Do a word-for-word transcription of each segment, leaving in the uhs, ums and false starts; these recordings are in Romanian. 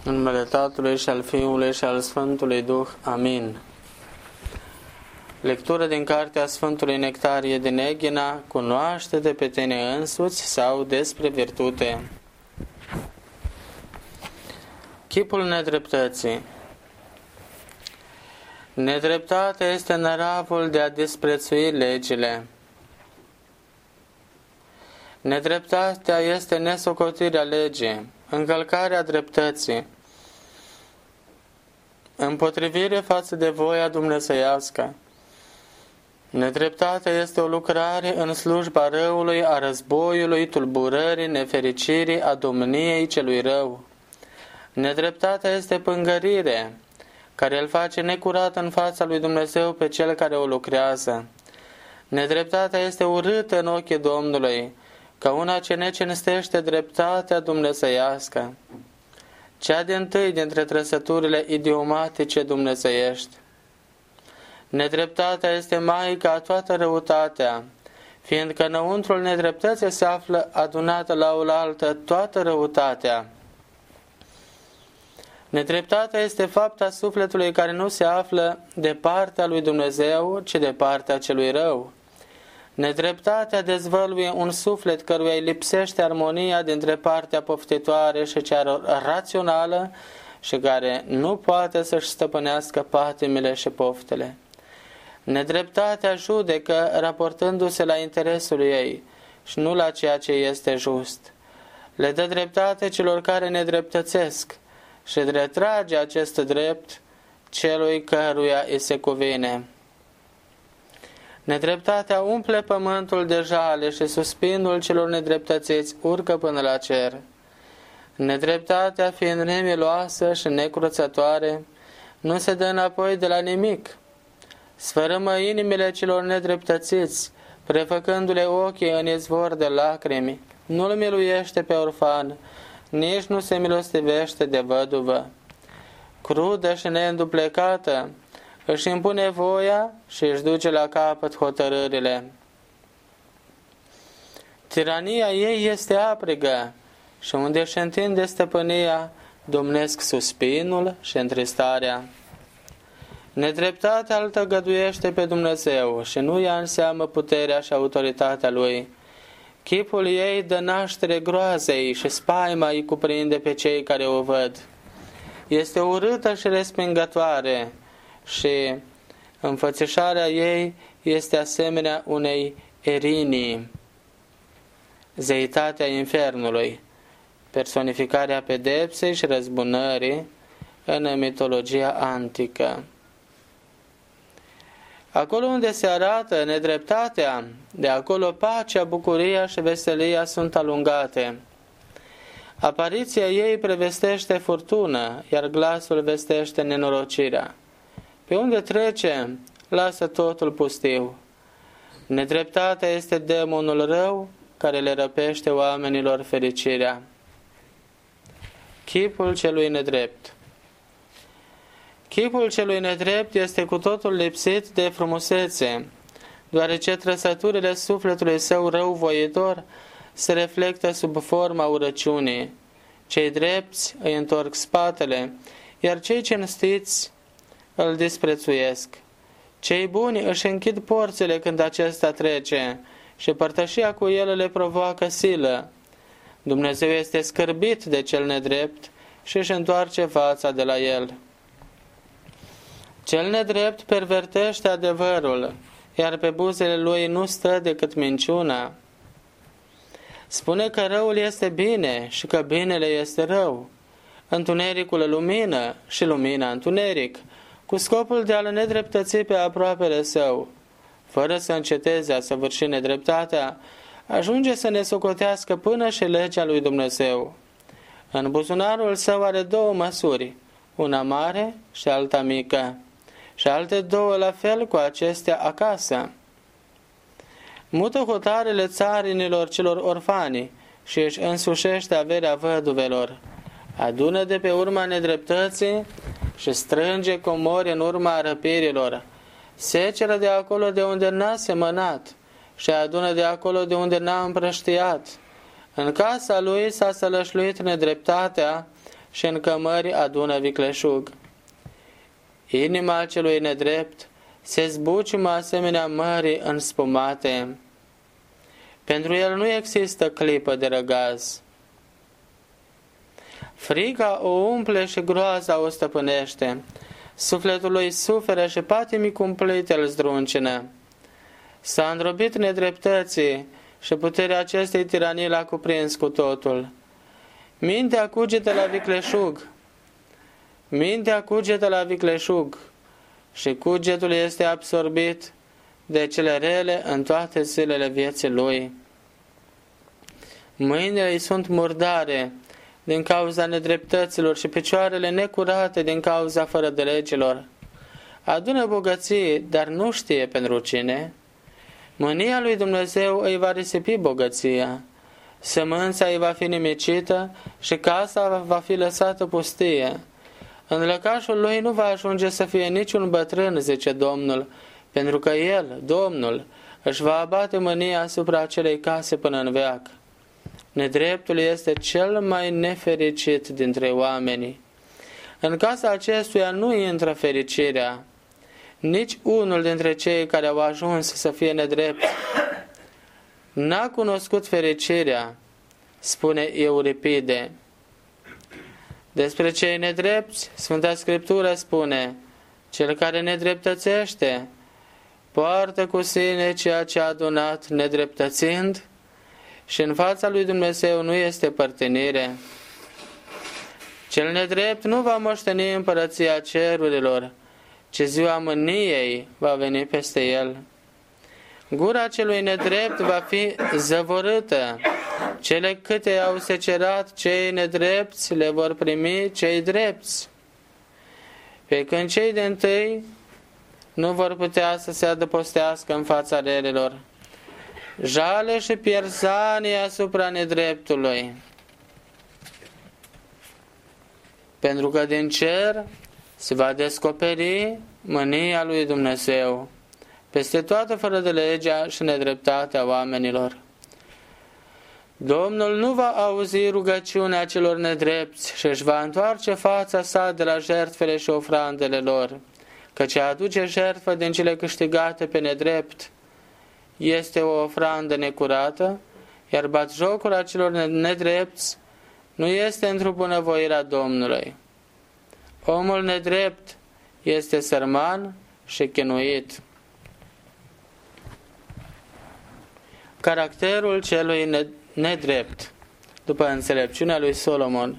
În numele Tatălui și al Fiului și al Sfântului Duh. Amin. Lectură din cartea Sfântului Nectarie din Eghina, Cunoaște-te pe tine însuți sau despre virtute. Chipul nedreptății. Nedreptatea este năravul de a disprețui legile. Nedreptatea este nesocotirea legii, încălcarea dreptății, împotrivire față de voia dumnezeiască. Nedreptatea este o lucrare în slujba răului, a războiului, tulburării, nefericirii, a domniei celui rău. Nedreptatea este pângărire, care îl face necurat în fața lui Dumnezeu pe cel care o lucrează. Nedreptatea este urâtă în ochii Domnului, ca una ce necinstește dreptatea dumnezeiască, cea dintâi dintre trăsăturile idiomatice dumnezeiești. Nedreptatea este maica a toată răutatea, fiindcă înăuntrul nedreptății se află adunată la oaltă toată răutatea. Nedreptatea este fapta sufletului care nu se află de partea lui Dumnezeu, ci de partea celui rău. Nedreptatea dezvăluie un suflet căruia îi lipsește armonia dintre partea poftitoare și cea rațională și care nu poate să-și stăpânească patimile și poftele. Nedreptatea judecă raportându-se la interesul ei și nu la ceea ce este just. Le dă dreptate celor care nedreptățesc și retrage acest drept celui căruia îi se cuvine. Nedreptatea umple pământul de jale și suspinul celor nedreptățiți urcă până la cer. Nedreptatea, fiind nemiloasă și necruțătoare, nu se dă înapoi de la nimic. Sfărâmă inimile celor nedreptățiți, prefăcându-le ochii în izvor de lacrimi. Nu-l miluiește pe orfan, nici nu se milostivește de văduvă. Crudă și neînduplecată, își impune voia și își duce la capăt hotărârile. Tirania ei este aprigă și unde își întinde stăpânia, domnesc suspinul și întristarea. Nedreptatea îl tăgăduiește pe Dumnezeu și nu ia în seamă puterea și autoritatea Lui. Chipul ei dă naștere groazei și spaima îi cuprinde pe cei care o văd. Este urâtă și respingătoare și înfățișarea ei este asemenea unei erinii, zeitatea infernului, personificarea pedepsei și răzbunării în mitologia antică. Acolo unde se arată nedreptatea, de acolo pacea, bucuria și veselia sunt alungate. Apariția ei prevestește furtună, iar glasul vestește nenorocirea. Pe unde trece, lasă totul pustiu. Nedreptatea este demonul rău care le răpește oamenilor fericirea. Chipul celui nedrept. Chipul celui nedrept este cu totul lipsit de frumusețe, deoarece trăsăturile sufletului său răuvoitor se reflectă sub forma urăciunii. Cei drepți îi întorc spatele, iar cei cinstiți îl disprețuiesc. Cei buni își închid porțile când acesta trece și părtășia cu el le provoacă silă. Dumnezeu este scârbit de cel nedrept și își întoarce fața de la el. Cel nedrept pervertește adevărul, iar pe buzele lui nu stă decât minciuna. Spune că răul este bine și că binele este rău, întunericul lumină și lumina întuneric, cu scopul de a-l nedreptăți pe aproapele său. Fără să înceteze a săvârși nedreptatea, ajunge să ne socotească până și legea lui Dumnezeu. În buzunarul său are două măsuri, una mare și alta mică, și alte două la fel cu acestea acasă. Mută hotarele țarinilor celor orfani și își însușește averea văduvelor. Adună de pe urma nedreptății și strânge comori în urma răpirilor. Seceră de acolo de unde n-a semănat și adună de acolo de unde n-a împrăștiat. În casa lui s-a sălășluit nedreptatea și în cămări adună vicleșug. Inima celui nedrept se zbuciumă asemenea mării înspumate. Pentru el nu există clipă de răgaz. Frica o umple și groaza o stăpânește. Sufletul lui suferă și patimii cumplite îl zdruncină. S-a îndrobit nedreptății și puterea acestei tiranii l-a cuprins cu totul. Mintea cugete la vicleșug. Mintea cugete la vicleșug și cugetul este absorbit de cele rele în toate zilele vieții lui. Mâinile îi sunt murdare din cauza nedreptăților și picioarele necurate din cauza fără de legilor. Adună bogății, dar nu știe pentru cine. Mânia lui Dumnezeu îi va risipi bogăția. Sămânța îi va fi nimicită și casa va fi lăsată pustie. În lăcașul lui nu va ajunge să fie niciun bătrân, zice Domnul, pentru că El, Domnul, își va abate mânia asupra acelei case până în veac. Nedreptul este cel mai nefericit dintre oameni. În casa acestuia nu intră fericirea. Nici unul dintre cei care au ajuns să fie nedrept n-a cunoscut fericirea, spune Euripide. Despre cei nedrepți, Sfânta Scriptură spune: cel care nedreptățește poartă cu sine ceea ce a adunat nedreptățind și în fața lui Dumnezeu nu este părtinire. Cel nedrept nu va moșteni împărăția cerurilor, ci ziua mâniei va veni peste el. Gura celui nedrept va fi zăvorâtă. Cele câte au secerat cei nedrepți le vor primi cei drepți. Pe când cei dintâi nu vor putea să se adăpostească în fața relelor. Jale și pierzanie asupra nedreptului. Pentru că din cer se va descoperi mânia lui Dumnezeu peste toată fără de legea și nedreptatea oamenilor. Domnul nu va auzi rugăciunea celor nedrepți și își va întoarce fața sa de la jertfele și ofrandele lor, căci a aduce jertfă din cele câștigate pe nedrept este o ofrandă necurată, iar batjocura celor nedrepți nu este într-o bunăvoirea Domnului. Omul nedrept este sărman și chinuit. Caracterul celui nedrept, după înțelepciunea lui Solomon.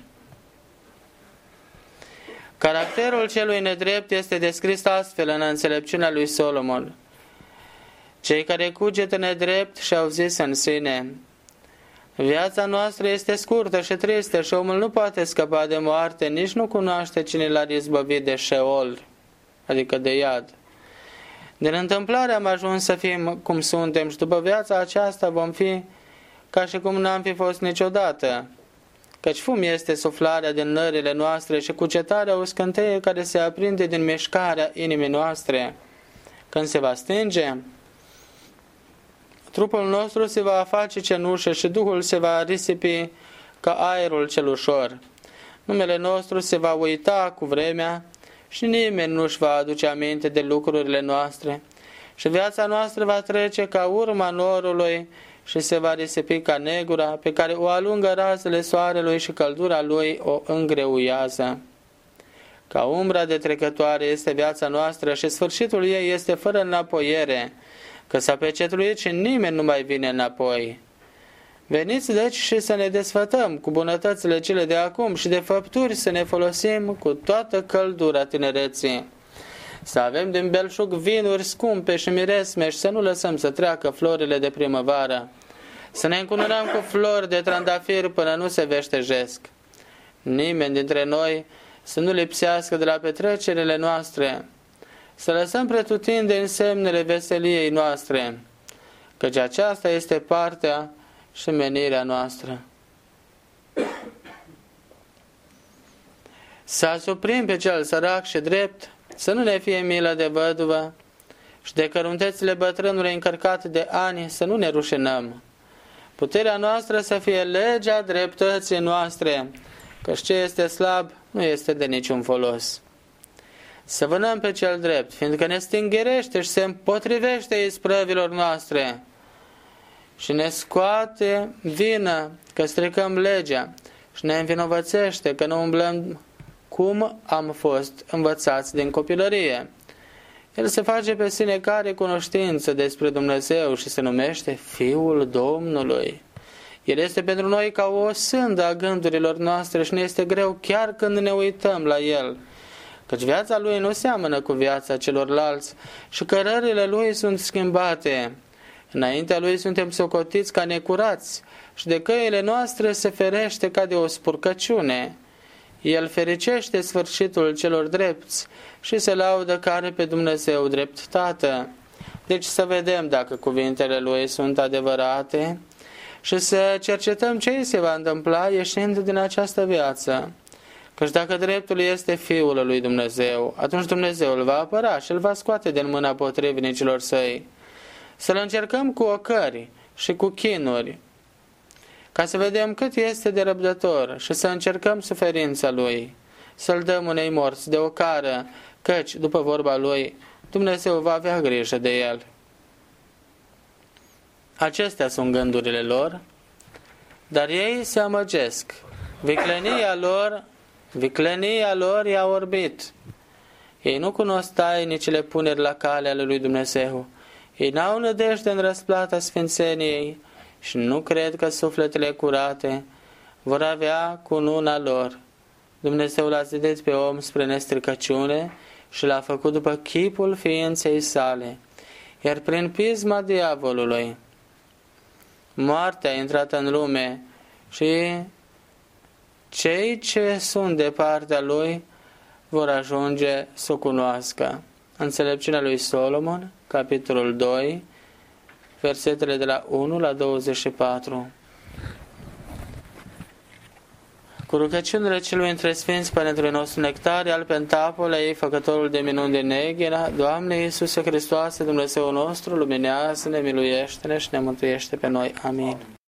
Caracterul celui nedrept este descris astfel în înțelepciunea lui Solomon. Cei care cugetă nedrept și-au zis în sine: viața noastră este scurtă și tristă și omul nu poate scăpa de moarte, nici nu cunoaște cine l-a izbăvit de Sheol, adică de iad. Din întâmplare am ajuns să fim cum suntem și după viața aceasta vom fi ca și cum n-am fi fost niciodată. Căci fum este suflarea din nările noastre și cugetarea o scânteie care se aprinde din mișcarea inimii noastre. Când se va stinge, trupul nostru se va face cenușă și Duhul se va risipi ca aerul cel ușor. Numele nostru se va uita cu vremea și nimeni nu-și va aduce aminte de lucrurile noastre. Și viața noastră va trece ca urma norului și se va risipi ca negura pe care o alungă razele soarelui și căldura lui o îngreuiază. Ca umbra de trecătoare este viața noastră și sfârșitul ei este fără înapoiere, că s-a pecetluit și nimeni nu mai vine înapoi. Veniți deci și să ne desfătăm cu bunătățile cele de acum și de făpturi să ne folosim cu toată căldura tinereții. Să avem din belșug vinuri scumpe și miresme și să nu lăsăm să treacă florile de primăvară. Să ne încununăm cu flori de trandafir până nu se veștejesc. Nimeni dintre noi să nu lipsească de la petrecerile noastre. Să lăsăm pretutindeni semnele veseliei noastre, căci aceasta este partea și menirea noastră. Să asuprim pe cel sărac și drept, să nu ne fie milă de văduvă și de căruntețile bătrânului încărcate de ani, să nu ne rușinăm. Puterea noastră să fie legea dreptății noastre, Căci ce este slab nu este de niciun folos. Să vânăm pe cel drept, fiindcă ne stingerește și se împotrivește isprăvilor noastre și ne scoate vină că stricăm legea și ne învinovățește că nu umblăm cum am fost învățați din copilărie. El se face pe sine care cunoștință despre Dumnezeu și se numește Fiul Domnului. El este pentru noi ca o sândă a gândurilor noastre și ne este greu chiar când ne uităm la El, căci viața Lui nu seamănă cu viața celorlalți și cărările Lui sunt schimbate. Înaintea Lui suntem socotiți ca necurați și de căile noastre se ferește ca de o spurcăciune. El fericește sfârșitul celor drepți și se laudă că are pe Dumnezeu drept Tată. Deci să vedem dacă cuvintele Lui sunt adevărate și să cercetăm ce îi se va întâmpla ieșind din această viață. Căci dacă dreptul este Fiul lui Dumnezeu, atunci Dumnezeu îl va apăra și îl va scoate din mâna potrivnicilor săi. Să-l încercăm cu ocări și cu chinuri, ca să vedem cât este de răbdător și să încercăm suferința Lui, să-l dăm unei morți de ocară, căci, după vorba Lui, Dumnezeu va avea grijă de el. Acestea sunt gândurile lor, dar ei se amăgesc. Viclenia lor, viclenia lor i-a orbit. Ei nu cunosc tainicile puneri la cale ale lui Dumnezeu. Ei n-au nădejde în răsplata sfințeniei și nu cred că sufletele curate vor avea cununa lor. Dumnezeu l-a zidit pe om spre nestricăciune și l-a făcut după chipul ființei sale, iar prin pisma diavolului moartea a intrat în lume și cei ce sunt de partea lui vor ajunge să o cunoască. Înțelepciunea lui Solomon, capitolul doi, versetele de la unu la douăzeci și patru. Cu rugăciunile celui între Sfinți Părintelui nostru Nectarie, al Pentapolei, făcătorul de minuni de Neghina, Doamne Iisuse Hristoase, Dumnezeu nostru, luminează-ne, miluiește-ne și ne mântuiește pe noi. Amin.